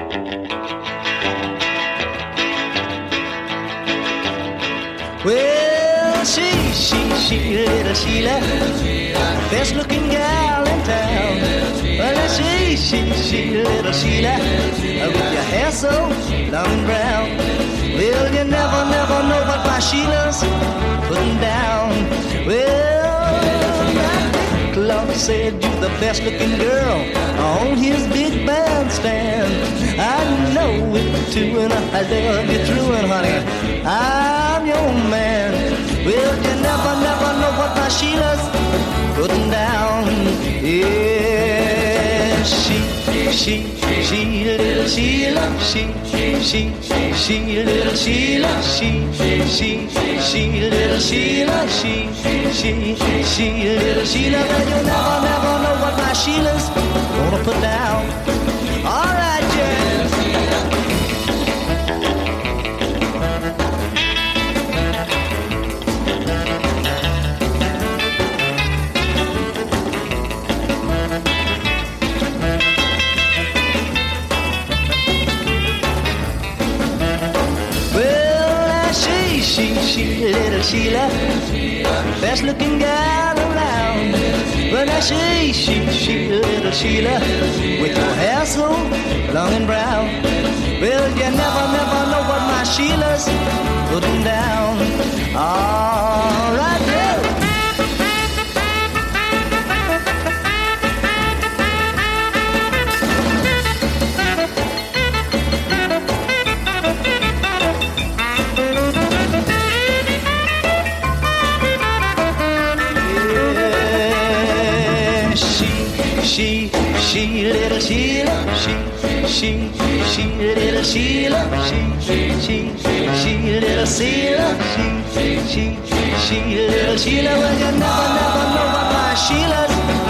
Well, she, little Sheila, best looking gal in town. Well, she, little Sheila, with your hair so long and brown. Well, you never know what my Sheila's putting down. Well, Clark said you're the best looking girl on his big bandstand. I know it too, and I love you true, and honey, I'm your man. Well, you never know what my Sheila's putting down. Yeah, she, little Sheila, she, little Sheila, she, little Sheila, she, little Sheila. Well, you never know what my Sheila's gonna put down. All right, yeah. She, little Sheila, best looking gal around. Well, now she, little Sheila, with her hair so long and brown. Well, you never know what my Sheila's putting down. All right, yeah. She, little Sheila, she, little Sheila, she, little Sheila, she, little Sheila. Well, you never know what my Sheila's